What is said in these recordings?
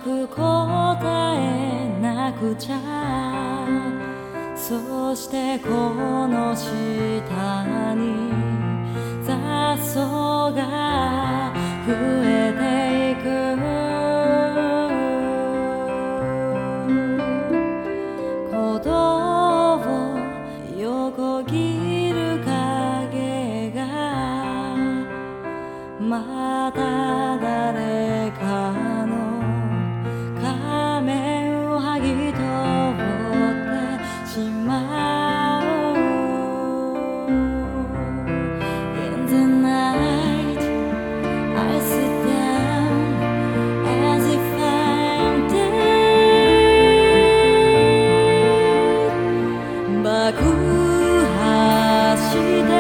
く答えなくちゃ。そしてこの下に雑草が増えていく。鼓動を横切る影がまた誰かの仮面を剥ぎ取ってしまう。 In the night I sit down as if I'm dead. 爆破して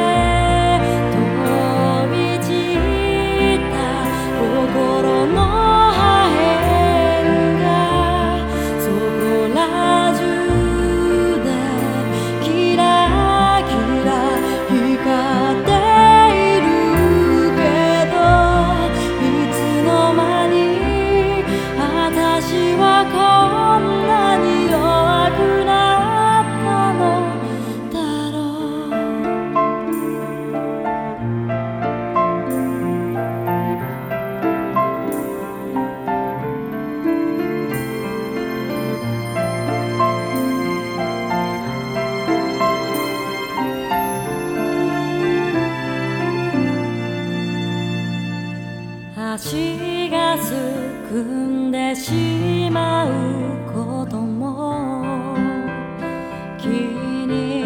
飛び散った心の破片がそこら中でキラキラ光っているけど、いつの間に私はこんなに弱くなったのだろう。足がすくんでしまうことも気に